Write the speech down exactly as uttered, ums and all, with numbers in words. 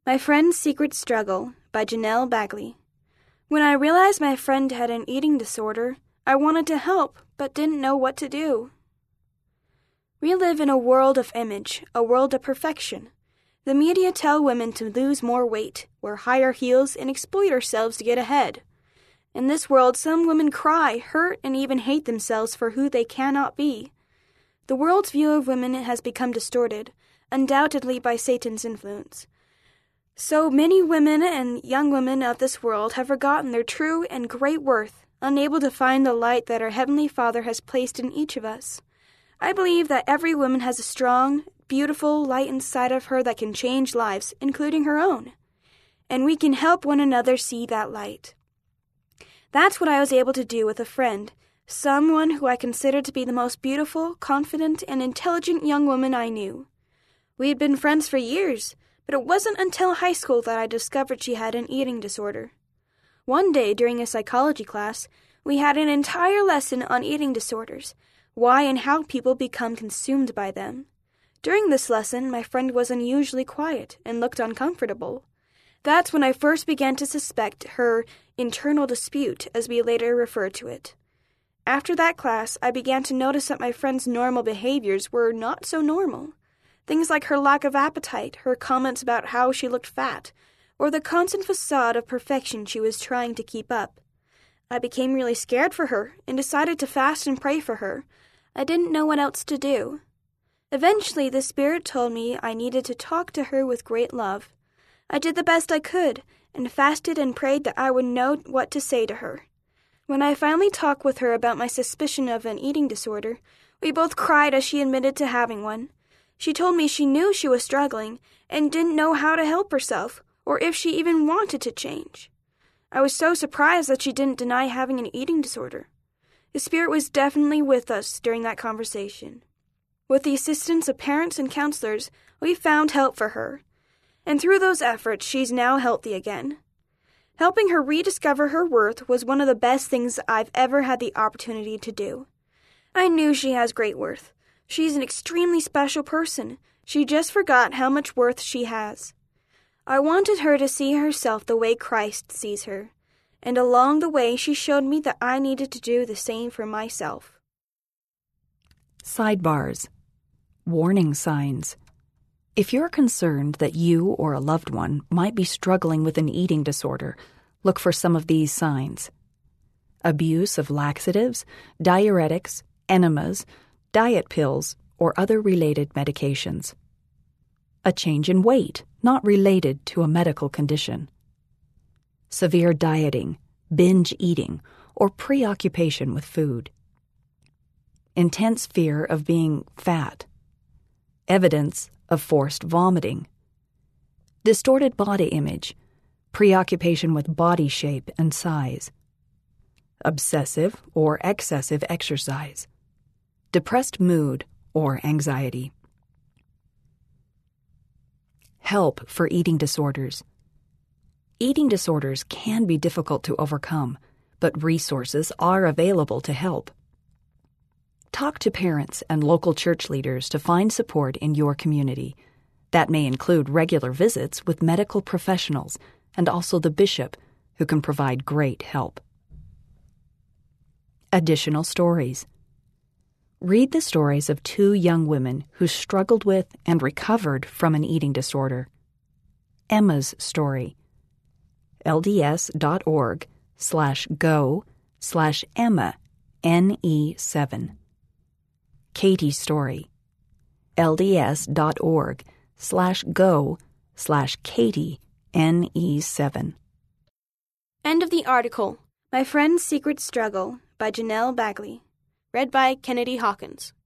My Friend's Secret Struggle by Janelle Bagley. When I realized my friend had an eating disorder, I wanted to help, but didn't know what to do. We live in a world of image, a world of perfection. The media tell women to lose more weight, wear higher heels, and exploit ourselves to get ahead. In this world, some women cry, hurt, and even hate themselves for who they cannot be. The world's view of women has become distorted, undoubtedly by Satan's influence. So many women and young women of this world have forgotten their true and great worth, unable to find the light that our Heavenly Father has placed in each of us. I believe that every woman has a strong, beautiful light inside of her that can change lives, including her own. And we can help one another see that light. That's what I was able to do with a friend, someone who I considered to be the most beautiful, confident, and intelligent young woman I knew. We had been friends for years, but it wasn't until high school that I discovered she had an eating disorder. One day during a psychology class, we had an entire lesson on eating disorders, why and how people become consumed by them. During this lesson, my friend was unusually quiet and looked uncomfortable. That's when I first began to suspect her internal dispute, as we later referred to it. After that class, I began to notice that my friend's normal behaviors were not so normal. Things like her lack of appetite, her comments about how she looked fat, or the constant facade of perfection she was trying to keep up. I became really scared for her and decided to fast and pray for her. I didn't know what else to do. Eventually, the Spirit told me I needed to talk to her with great love. I did the best I could, and fasted and prayed that I would know what to say to her. When I finally talked with her about my suspicion of an eating disorder, we both cried as she admitted to having one. She told me she knew she was struggling and didn't know how to help herself, or if she even wanted to change. I was so surprised that she didn't deny having an eating disorder. The Spirit was definitely with us during that conversation. With the assistance of parents and counselors, we found help for her. And through those efforts, she's now healthy again. Helping her rediscover her worth was one of the best things I've ever had the opportunity to do. I knew she has great worth. She's an extremely special person. She just forgot how much worth she has. I wanted her to see herself the way Christ sees her. And along the way, she showed me that I needed to do the same for myself. Sidebars. Warning signs. If you're concerned that you or a loved one might be struggling with an eating disorder, look for some of these signs. Abuse of laxatives, diuretics, enemas, diet pills, or other related medications. A change in weight not related to a medical condition. Severe dieting, binge eating, or preoccupation with food. Intense fear of being fat. Evidence of forced vomiting. Distorted body image, preoccupation with body shape and size. Obsessive or excessive exercise. Depressed mood or anxiety. Help for eating disorders. Eating disorders can be difficult to overcome, but resources are available to help. Talk to parents and local church leaders to find support in your community. That may include regular visits with medical professionals and also the bishop, who can provide great help. Additional stories. Read the stories of two young women who struggled with and recovered from an eating disorder. Emma's story. lds.org slash go slash Emma, N E seven. Katie's story. lds.org slash go slash Katie, N E seven. End of the article. My Friend's Secret Struggle by Janelle Bagley. Read by Kennedy Hawkins.